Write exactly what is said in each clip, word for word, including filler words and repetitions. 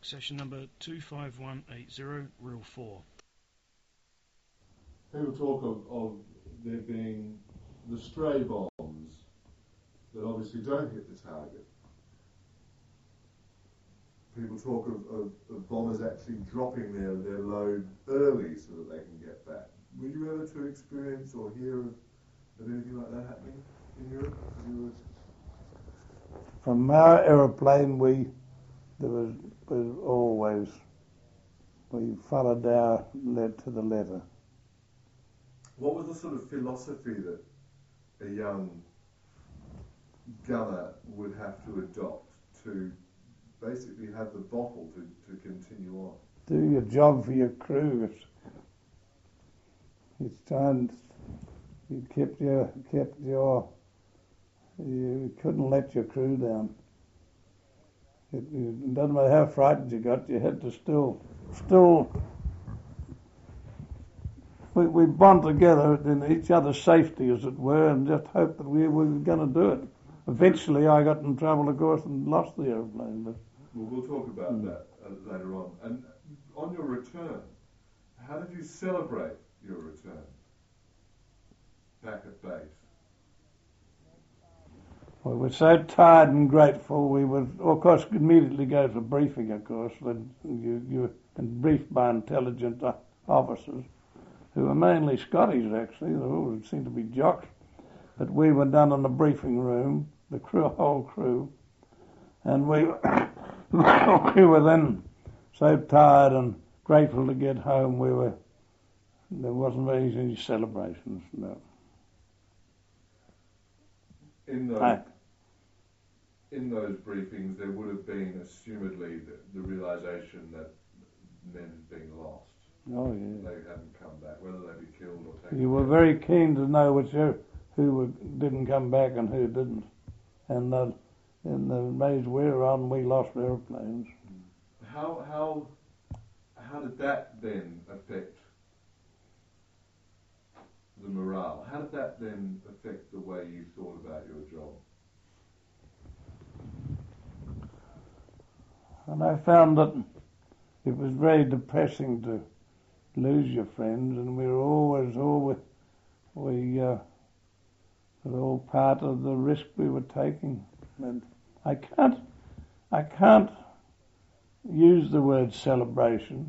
Session number two five one eight zero, reel four. People talk of, of there being the stray bombs that obviously don't hit the target. People talk of, of, of bombers actually dropping their, their load early so that they can get back. Were you ever to experience or hear of, of anything like that happening in Europe? You From our aeroplane, we there was, was always we followed our lead to the letter. What was the sort of philosophy that a young gunner would have to adopt to basically have the bottle to, to continue on? Do your job for your crew. It's, it's time you kept your kept your you couldn't let your crew down. It, it doesn't matter how frightened you got, you had to still still we, we bond together in each other's safety, as it were, and just hope that we were going to do it. Eventually I got in trouble, of course, and lost the aeroplane. But well, we'll talk about mm. that uh, later on. And on your return, how did you celebrate your return back at base? We were so tired and grateful, we would, of course, immediately go to briefing, of course. Then you, you and briefed by intelligent officers, who were mainly Scottish, actually. They all seemed to be jocks. But we were done in the briefing room, the crew, whole crew, and we, we were then so tired and grateful to get home, we were, there wasn't really any celebrations, no. In those, I, in those briefings, there would have been, assumedly, the, the realisation that men had been lost. Oh, yeah. They hadn't come back, whether they be killed or taken. You were very keen to know which, who were, didn't come back and who didn't. And uh, in the days we were on, we lost aeroplanes. How how how did that then affect the morale? How did that then affect the way you thought about your job? And I found that it was very depressing to lose your friends, and we were always, always, we uh, were all part of the risk we were taking. And I can't, I can't use the word celebration.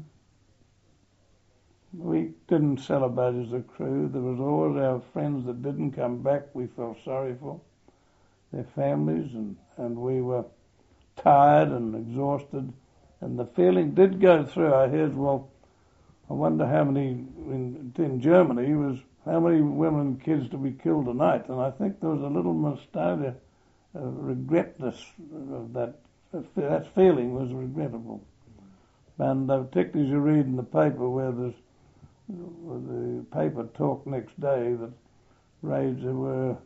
We didn't celebrate as a crew. There was always our friends that didn't come back we felt sorry for, their families, and, and we were tired and exhausted. And the feeling did go through our heads, well, I wonder how many, in, in Germany, was how many women and kids do we kill tonight? And I think there was a little nostalgia, uh, regretness of that. That feeling was regrettable. And uh, particularly as you read in the paper where there's the paper talk next day that raids were,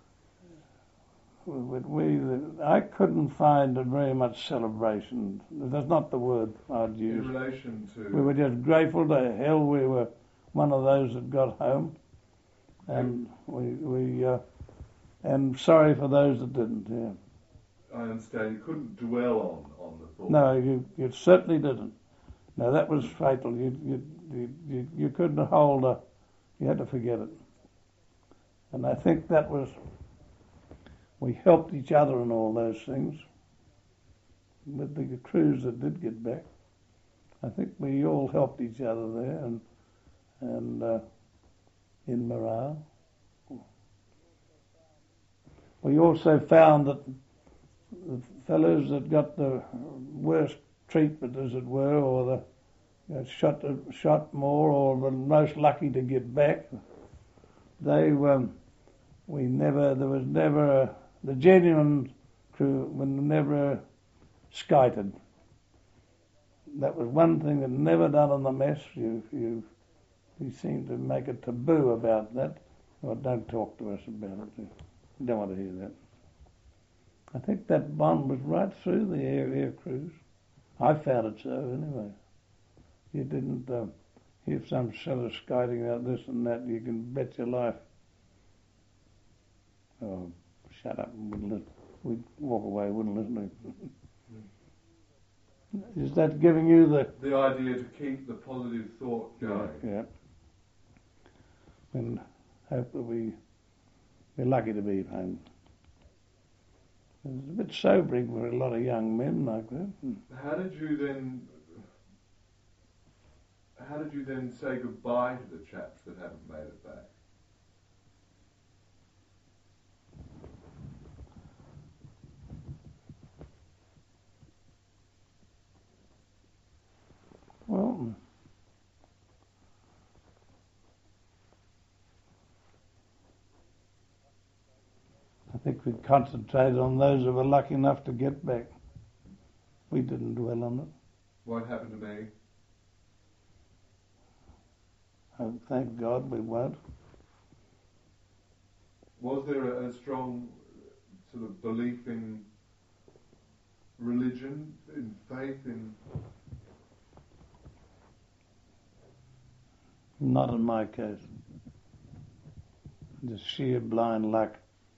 we, I couldn't find very much celebration. That's not the word I'd use. In relation to... We were just grateful to hell we were one of those that got home, and we, we uh, and sorry for those that didn't, yeah. I understand. You couldn't dwell on, on the thought. No, you, you certainly didn't. No, that was fatal. You, you, you, you, you couldn't hold a... You had to forget it. And I think that was... We helped each other in all those things. With the crews that did get back, I think we all helped each other there, and and uh, in morale. We also found that the fellows that got the worst treatment, as it were, or the you know, shot shot more, or the most lucky to get back, they um, we never there was never a, the genuine crew were never skited. That was one thing that never done in the mess. You you you seem to make a taboo about that. Well, don't talk to us about it. You don't want to hear that. I think that bond was right through the air, air crews. I found it so anyway. You didn't uh, hear some fellow skiting about this and that. You can bet your life. Oh, shut up and wouldn't listen. We'd walk away, wouldn't listen to him. is that giving you the... The idea to keep the positive thought going. Yeah. And hope that we, we're lucky to be home. It's a bit sobering for a lot of young men like that. How did you then... How did you then say goodbye to the chaps that haven't made it back? Well, I think we concentrated on those who were lucky enough to get back. We didn't dwell on it. What happened to me? Oh, thank God we won't. Was there a, a strong sort of belief in religion, in faith, in... Not in my case. Just sheer blind luck.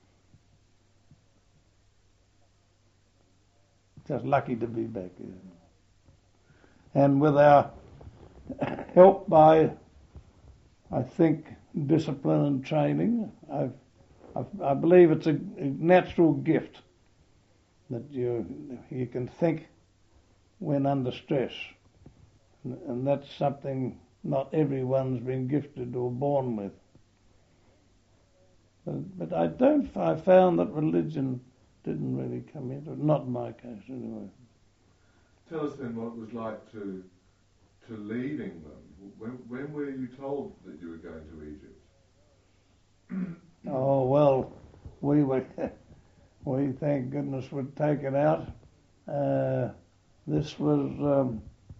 Just lucky to be back here. And with our help by, I think, discipline and training, I've, I've, I believe it's a, a natural gift that you you can think when under stress. And, and that's something not everyone's been gifted or born with. But, but I don't, I found that religion didn't really come into it, not in my case anyway. Tell us then what it was like to to leave England. When, when were you told that you were going to Egypt? Oh, well, we were, we thank goodness were taken out. Uh, this was, um,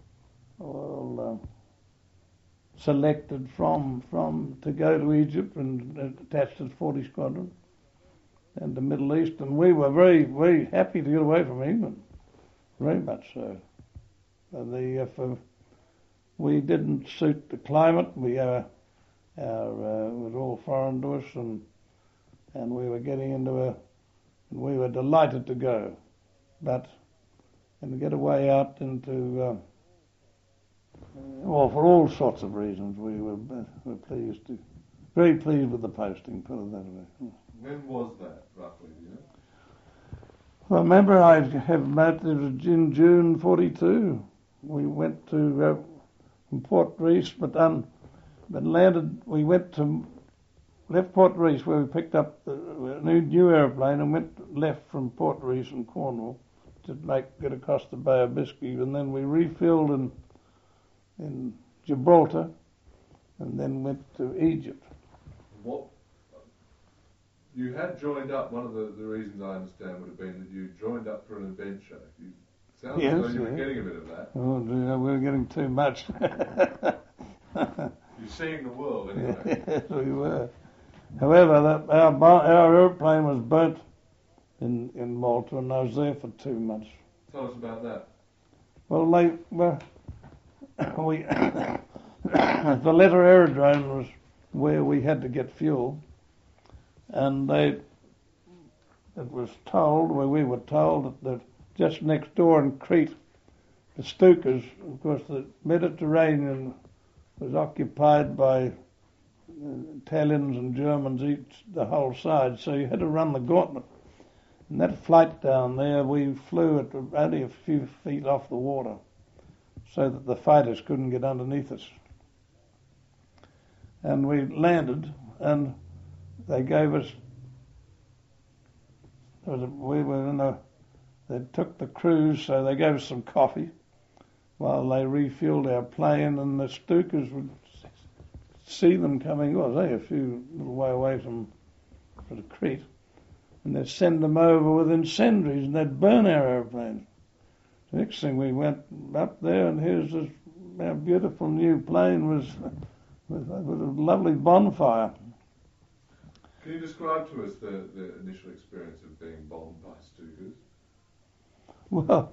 well, uh, selected from, from, to go to Egypt and attached to the forty Squadron and the Middle East, and we were very, very happy to get away from England, very much so. And the, if, uh, we didn't suit the climate, we, uh, our, uh, it was all foreign to us, and and we were getting into a, and we were delighted to go, but, and to get away out into, uh, well, for all sorts of reasons, we were, uh, were pleased to, very pleased with the posting, put it that way. When was that, roughly, do you know? Well, I remember I have met, it was in June forty-two. We went to, uh, from Port Reece, but, um, but landed, we went to, left Port Reece where we picked up the new, new aeroplane and went left from Port Reece in Cornwall to make, get across the Bay of Biscay, and then we refilled in, in Gibraltar and then went to Egypt. What? You had joined up, one of the, the reasons I understand would have been that you joined up for an adventure. You sounds Yes, as though you yeah. were getting a bit of that. Oh dear, we were getting too much. You're seeing the world anyway. Yes, we were. However, that our our airplane was burnt in, in Malta, and I was there for two months. Tell us about that. Well, they were, we Valletta Aerodrome was where we had to get fuel, and they it was told, where we were told that the, just next door in Crete, the Stukas, of course, the Mediterranean was occupied by Italians and Germans each the whole side, so you had to run the gauntlet. And that flight down there, we flew at only a few feet off the water, so that the fighters couldn't get underneath us. And we landed, and they gave us. There was a, we were in a. They took the crews, so they gave us some coffee while they refueled our plane, and the Stukas would see them coming, well, they a few little way away from sort of Crete, and they'd send them over with incendiaries, and they'd burn our aeroplanes. The next thing we went up there, and here's this, our beautiful new plane was with, with a lovely bonfire. Can you describe to us the, the initial experience of being bombed by Stukas? Well,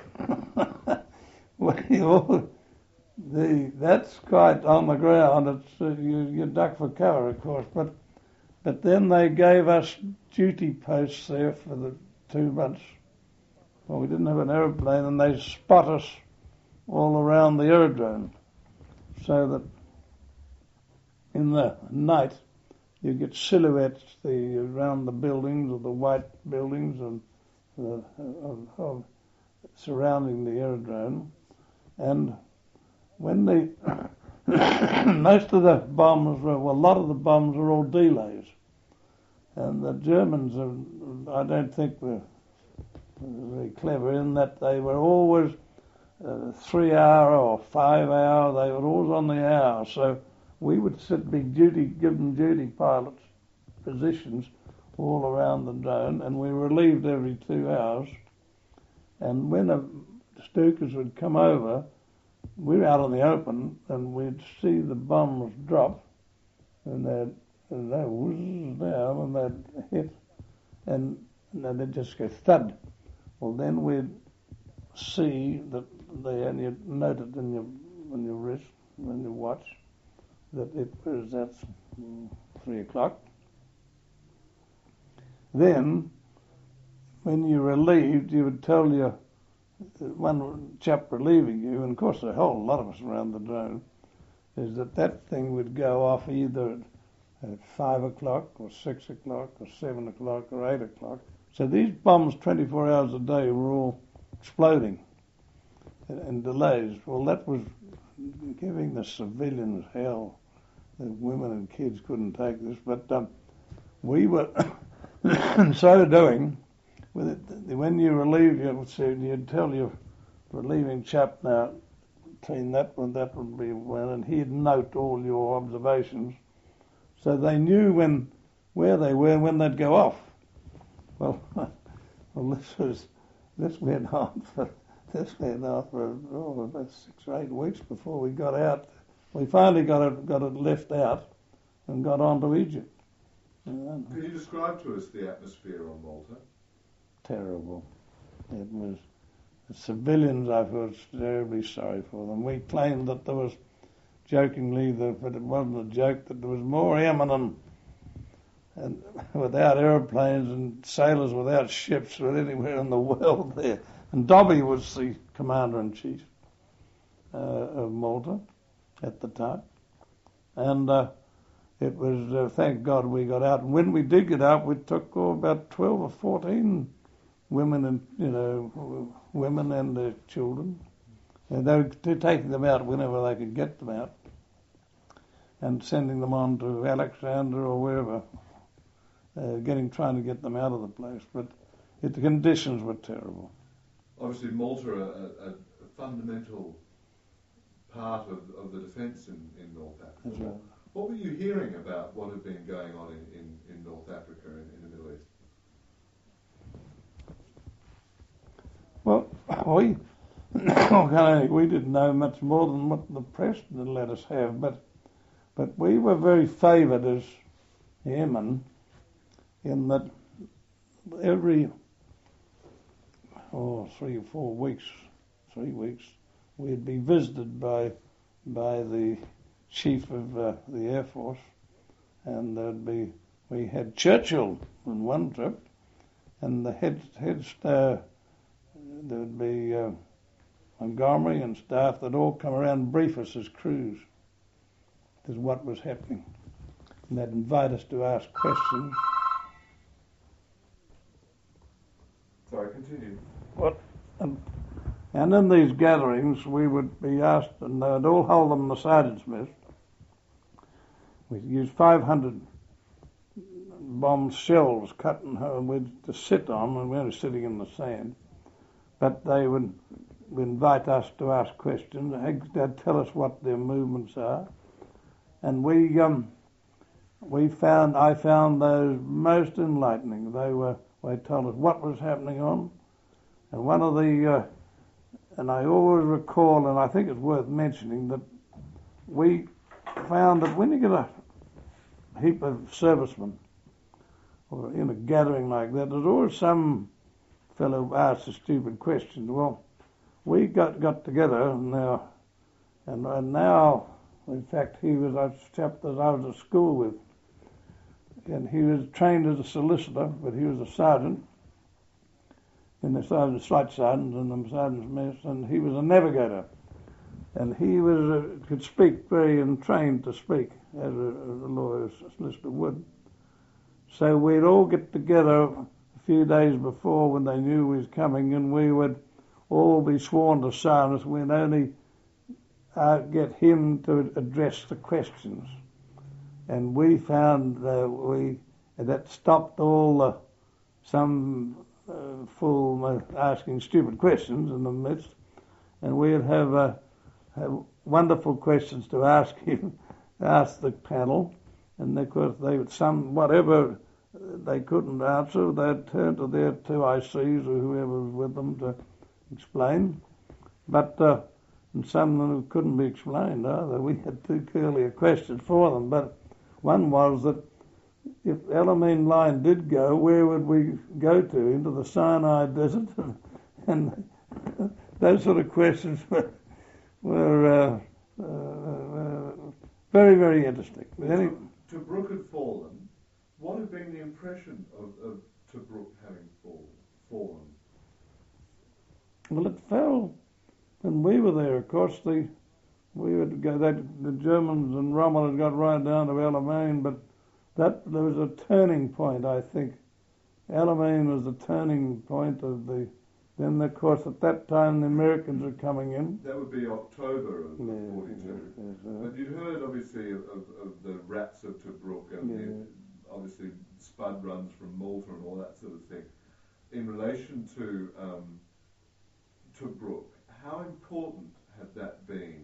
well, the that's quite on the ground. It's uh, you, you duck for cover, of course, but but then they gave us duty posts there for the two months. Well, we didn't have an aeroplane, and they spot us all around the aerodrome, so that in the night you get silhouettes the, around the buildings, or the white buildings and the, of, of surrounding the aerodrome. And when the most of the bombs were, well, a lot of the bombs were all delays, and the Germans, are, I don't think were very clever in that they were always uh, three hour or five hour. They were always on the hour, so we would sit, be duty, given duty pilots positions all around the drone, and we relieved every two hours. And when a Stukas would come over, we were out in the open, and we'd see the bombs drop, and they'd, and they'd whizz down, and they'd hit, and, and they'd just go thud. Well, then we'd see that they, and you'd note it in your, in your wrist, in your watch, that it was at three o'clock. Then, when you relieved, you would tell your one chap relieving you, and of course a whole lot of us around the drone, is that that thing would go off either at, at five o'clock or six o'clock or seven o'clock or eight o'clock. So these bombs twenty-four hours a day were all exploding and, and delays. Well, that was giving the civilians hell. The women and kids couldn't take this, but um, we were, in so doing, with it, when you relieve, you'd tell your relieving chap, now, between that one, that would be one, and he'd note all your observations, so they knew when, where they were and when they'd go off. Well, well, this was, this went on for, this went on for oh, about six or eight weeks before we got out. We finally got it, got it left out and got on to Egypt. Can you describe to us the atmosphere on Malta? Terrible. It was, the civilians, I felt terribly sorry for them. We claimed that there was, jokingly, that, but it wasn't a joke, that there was more airmen and, and without aeroplanes and sailors without ships than anywhere in the world there. And Dobby was the commander-in-chief uh, of Malta at the time. And uh, it was, uh, thank God we got out. And when we did get out, we took oh, about twelve or fourteen women and, you know, women and their children. And they were taking them out whenever they could get them out and sending them on to Alexandria or wherever, uh, getting, trying to get them out of the place. But it, the conditions were terrible. Obviously, Malta, a, a, a fundamental part of, of the defence in, in North Africa. That's right. What were you hearing about what had been going on in, in, in North Africa, in, in the Middle East? Well, we we didn't know much more than what the press had let us have, but but we were very favoured as airmen in that every oh three or four weeks, three weeks, we'd be visited by by the chief of uh, the Air Force, and there'd be we had Churchill on one trip, and the head head uh, there'd be uh, Montgomery and staff that all come around and brief us as crews as what was happening, and they'd invite us to ask questions. Sorry, continue. What? And, and in these gatherings, we would be asked, and they'd all hold them in the sergeant's mess. We'd use five hundred bomb shells cut and we'd to sit on, and we were sitting in the sand. But they would, would invite us to ask questions. They'd tell us what their movements are, and we um, we found I found those most enlightening. They were they told us what was happening on, and one of the uh, and I always recall, and I think it's worth mentioning, that we found that when you get a heap of servicemen or in a gathering like that, there's always some fellow who asks a stupid question. Well, we got got together and now, and, and now, in fact, he was a chap that I was at school with, and he was trained as a solicitor, but he was a sergeant in the sergeant, slight sergeant in the sergeant's mess, and he was a navigator. and he was uh, could speak very and trained to speak as a, as a lawyer's solicitor would. So we'd all get together a few days before when they knew we was coming, and we would all be sworn to silence. We'd only uh, get him to address the questions, and we found uh, we that stopped all the some uh, fool uh, asking stupid questions in the midst, and we'd have, uh, have wonderful questions to ask him, ask the panel, and of course they would some whatever they couldn't answer, they'd turn to their two I Cs or whoever was with them to explain. But uh, and some of them couldn't be explained either. We had too curly a question for them. But one was that if Alamein line did go, where would we go to? Into the Sinai Desert? And those sort of questions were, were uh, uh, very, very interesting. Any, Tobruk had fallen. What had been the impression of, of Tobruk having fall, fallen? Well, it fell when we were there. Of course, the we would go. That the Germans and Rommel had got right down to Alamein, but that there was a turning point. I think Alamein was the turning point of the. Then, of course, at that time the Americans were coming in. That would be October of yeah, forty-two. Yes, yes, uh, but you'd heard, obviously, of, of, of the rats of Tobruk and yeah. the, obviously spud runs from Malta and all that sort of thing. In relation to um, Tobruk, how important had that been,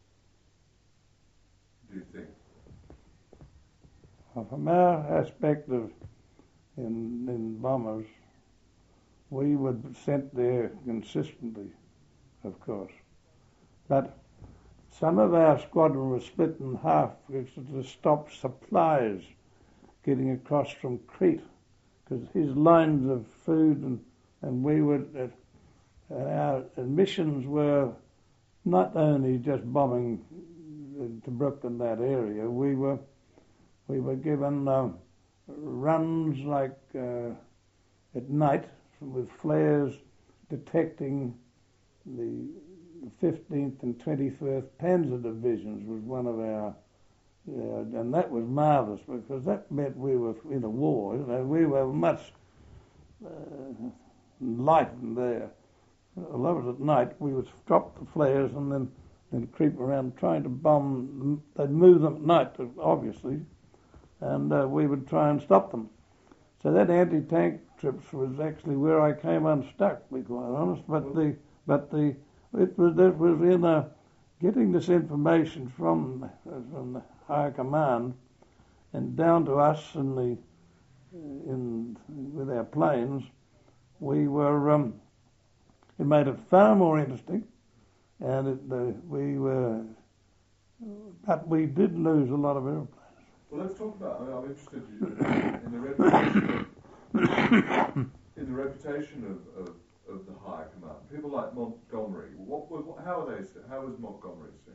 do you think? Well, from our aspect of in, in bombers, we were sent there consistently, of course. But some of our squadron was split in half to stop supplies getting across from Crete, because his lines of food and, and we would, uh, our missions were not only just bombing Tobruk in that area, we were we were given uh, runs like uh, at night with flares detecting the fifteenth and twenty-first Panzer Divisions was one of our, uh, and that was marvellous because that meant we were in a war. You know, we were much uh, lightened there. A lot of it at night we would drop the flares and then, then creep around trying to bomb. They'd move them at night, obviously, and uh, we would try and stop them. So that anti-tank trips was actually where I came unstuck, to be quite honest. But the but the it was it was in a, getting this information from uh, from the higher command and down to us in the in with our planes. We were um, it made it far more interesting, and it, uh, we were but we did lose a lot of airplanes. Well, let's talk about. I mean, I'm interested in, in the reputation, of, in the reputation of, of, of the higher command. People like Montgomery. What, what, how are they? How was Montgomery seen?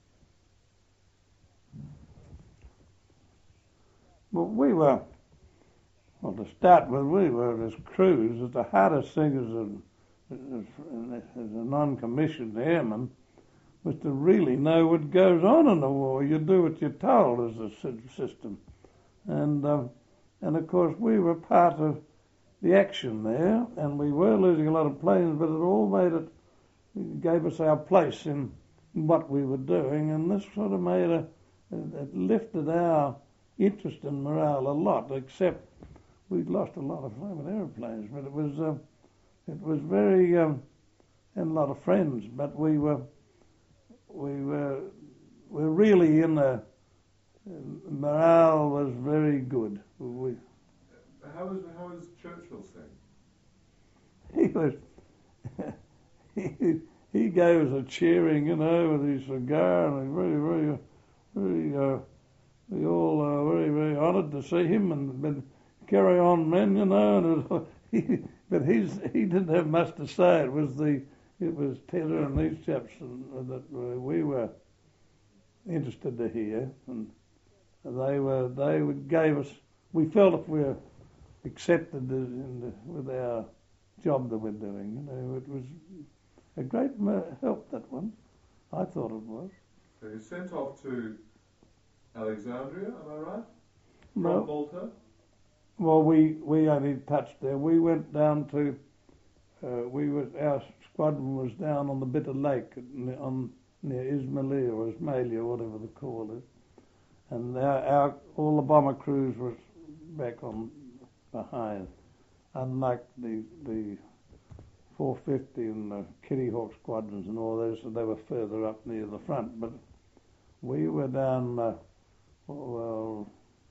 Well, we were. Well, to start with, we were as crews. As the hardest thing as a as, as a non-commissioned airman was to really know what goes on in the war. You do what you're told as a system. And, um, and of course, we were part of the action there, and we were losing a lot of planes, but it all made it, it gave us our place in, in what we were doing, and this sort of made a, it lifted our interest and morale a lot, except we'd lost a lot of flaming aeroplanes, but it was, uh, it was very, um, and a lot of friends, but we were, We were, were really in a, morale was very good. We, how was how was Churchill seen? He was, he, he gave us a cheering, you know, with his cigar, and we very, very, very, uh, we all uh, very, very honoured to see him, and but carry on, men, you know. And it was, he, but he's he didn't have much to say. It was the It was Tedder and these chaps that we were interested to hear, and they were they gave us. We felt if we were accepted in the, with our job that we're doing, you know, it was a great help, that one. I thought it was. So you're sent off to Alexandria, am I right? From No. Malta? Well, we, we only touched there. We went down to, uh, we were, our squadron was down on the Bitter Lake n- on, near Ismailia or Ismailia, or whatever they call it. And our, our, all the bomber crews was back on behind, unlike the the four fifty and the Kitty Hawk squadrons and all those, so they were further up near the front. But we were down, uh, well,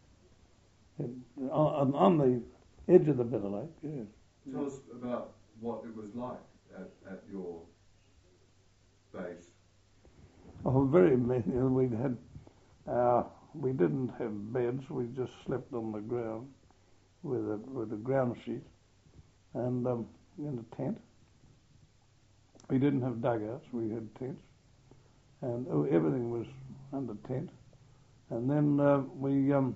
on, on the edge of the Bitter Lake, yes. Tell us about what it was like at, at your base. Oh, very many. We had, uh, we didn't have beds. We just slept on the ground with a with a ground sheet and um, in a tent. We didn't have dugouts. We had tents, and oh, everything was under tent. And then uh, we um,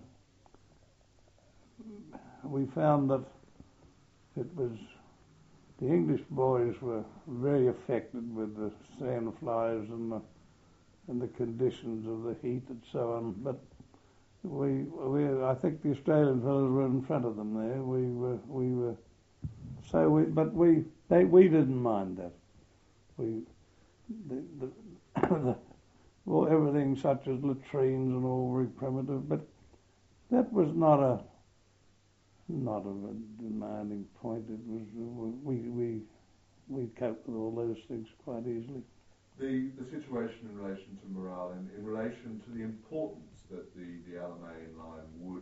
we found that it was the English boys were very affected with the sand flies and the and the conditions of the heat and so on. But we, we I think the Australian fellows were in front of them there. We were, we were, so we, but we, they, we didn't mind that. We, the, the, the well, everything such as latrines and all very primitive, but that was not a, not a demanding point. It was, we, we, we coped with all those things quite easily. The, the situation in relation to morale and in relation to the importance that the, the Alamein line would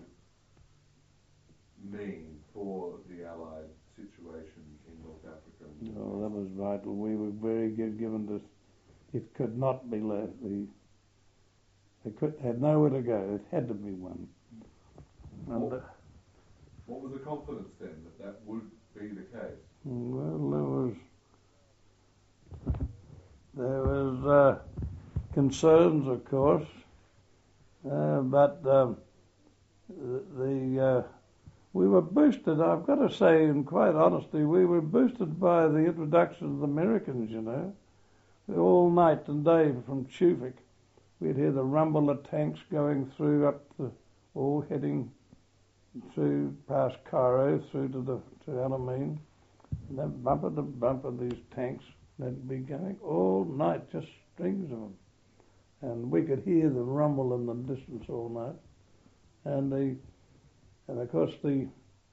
mean for the Allied situation in North Africa. No, that was vital. We were very good given this. It could not be left. The, they could, had nowhere to go. It had to be one. And, what, uh, what was the confidence then that that would be the case? well, there was there was uh, concerns, of course, uh, but um, the, the uh, we were boosted. I've got to say, in quite honesty, we were boosted by the introduction of the Americans. You know, all night and day from Chufik, we'd hear the rumble of tanks going through up the, all heading through past Cairo through to the to Alamein, and then bumper to bumper these tanks. They'd be going all night, just strings of them, and we could hear the rumble in the distance all night. And the and of course the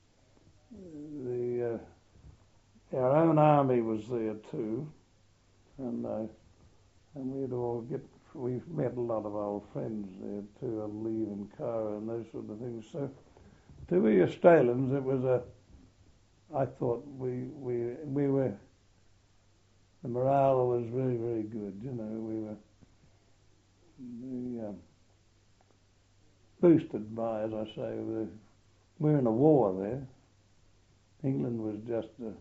the uh, our own army was there too, and uh, and we'd all get we met a lot of old friends there too, on leave in Cairo and those sort of things. So to we Australians, it was a I thought we we we were. The morale was very, very good. You know, we were we, um, boosted by, as I say, we we're in a war there. England was just uh,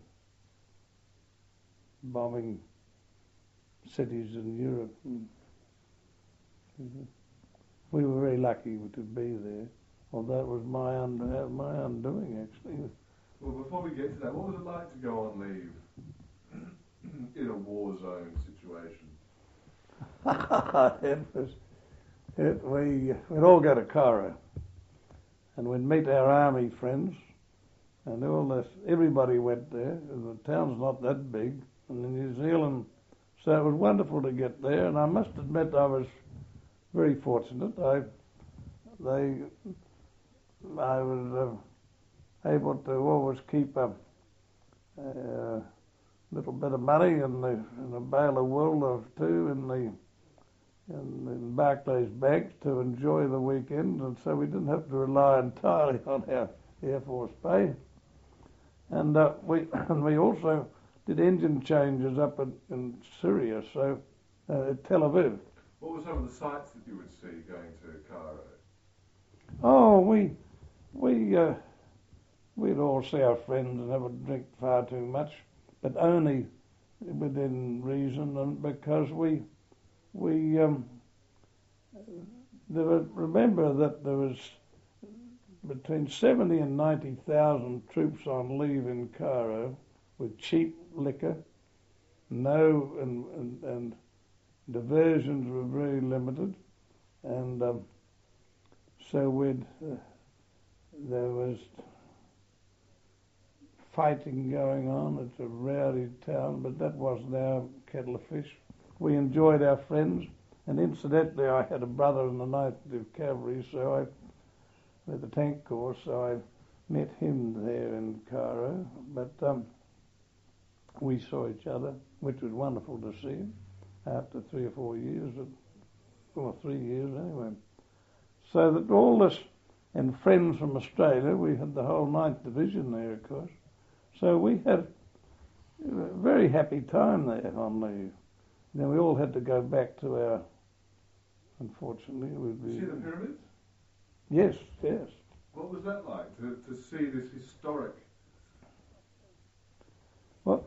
bombing cities in Europe. And, mm-hmm. We were very lucky to be there. Although it was my und- my undoing, actually. Well, before we get to that, what was it like to go on leave in a war zone situation? it was, it, we, we'd all go to Cairo and we'd meet our army friends and all this, everybody went there. The town's not that big, and in New Zealand, so it was wonderful to get there, and I must admit I was very fortunate. I, they, I was uh, able to always keep a, a little bit of money and, the, and a bale of wool or two in the in, in Barclays Bank to enjoy the weekend, and so we didn't have to rely entirely on our Air Force pay. And uh, we and we also did engine changes up in, in Syria, so uh, at Tel Aviv. What were some of the sights that you would see going to Cairo? Oh, we we uh, we'd all see our friends and have a drink far too much, but only within reason, and because we we um, there were, remember that there was between seventy and ninety thousand troops on leave in Cairo with cheap liquor, no and and, and diversions were very limited, and um, so we'd, uh, there was fighting going on. It's a rowdy town, but that wasn't our kettle of fish. We enjoyed our friends, and incidentally I had a brother in the ninth Cavalry, so I, with the tank corps, so I met him there in Cairo, but um, we saw each other, which was wonderful to see him after three or four years, or three years anyway. So that all this, and friends from Australia, we had the whole ninth Division there, of course. So we had a very happy time there on the, then we all had to go back to our, unfortunately, it would be... See the pyramids? Yes, yes. What was that like, to, to see this historic... Well,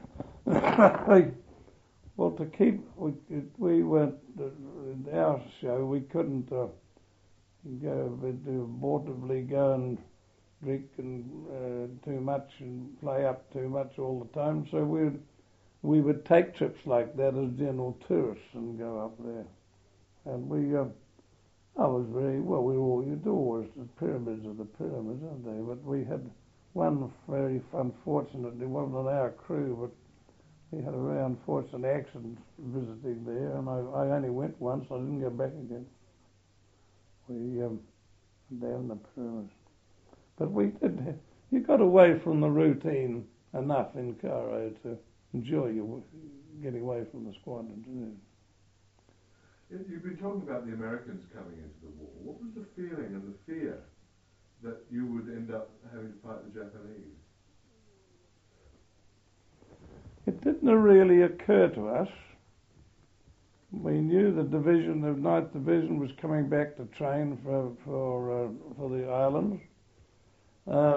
well, to keep, we, we weren't, in our show, we couldn't uh, go, abortively go and drink and uh, too much and play up too much all the time, so we would, we would take trips like that as general tourists and go up there. And we, uh, I was very, well, we all, you'd always, the pyramids are the pyramids, aren't they? But we had one very unfortunately, wasn't on our crew, but we had a very unfortunate accident visiting there, and I, I only went once, I didn't go back again. We, um, down the pyramids. But we did, you got away from the routine enough in Cairo to enjoy your getting away from the squadron, didn't you? You've been talking about the Americans coming into the war. What was the feeling and the fear that you would end up having to fight the Japanese? It didn't really occur to us. We knew the division, the ninth Division, was coming back to train for for uh, for the islands. Uh,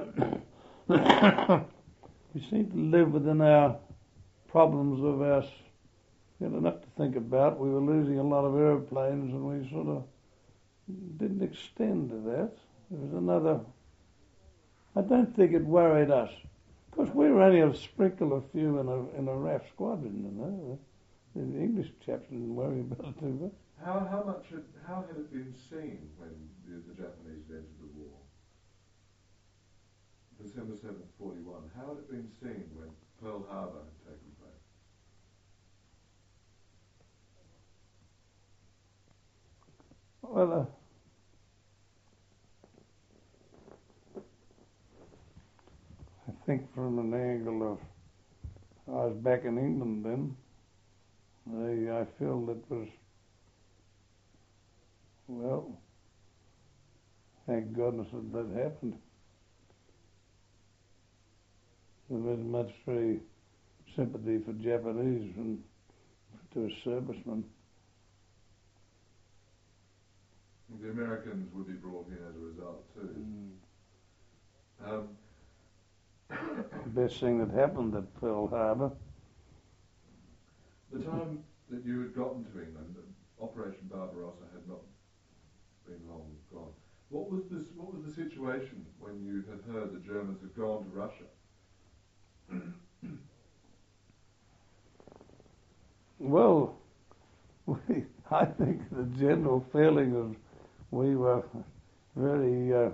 we seemed to live within our problems of our. We had enough to think about. We were losing a lot of airplanes, and we sort of didn't extend to that. There was another. I don't think it worried us. Of course, we were only a sprinkle of few in a in a R A F squadron, you know. The English chaps didn't worry about it too much. How how much had, how had it been seen when the, the Japanese had entered the war? December seventh, forty-one. How had it been seen when Pearl Harbor had taken place? Well, uh, I think from an angle of, I was back in England then. I, I feel it was, well, thank goodness that that happened. There wasn't much very sympathy for Japanese and to a serviceman. The Americans would be brought in as a result too. Mm. Um, the best thing that happened at Pearl Harbor. The time that you had gotten to England, Operation Barbarossa had not been long gone. What was this? What was the situation when you had heard the Germans had gone to Russia? Well, we, I think the general feeling of we were very. Uh,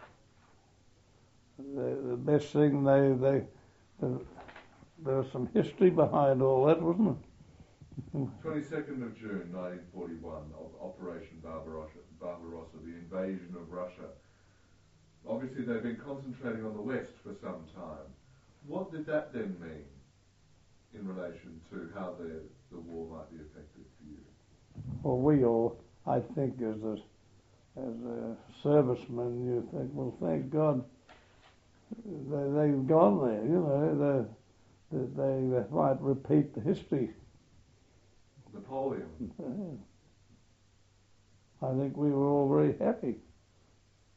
the, the best thing they they. Uh, there was some history behind all that, wasn't it? twenty-second of June nineteen forty-one, of Operation Barbarossa, Barbarossa, the invasion of Russia. Obviously they've been concentrating on the West for some time. What did that then mean in relation to how the, the war might be effective for you? Well, we all, I think as a, as a serviceman, you think, well, thank God they, they've gone there, you know, they, they, they might repeat the history. Napoleon. I think we were all very happy.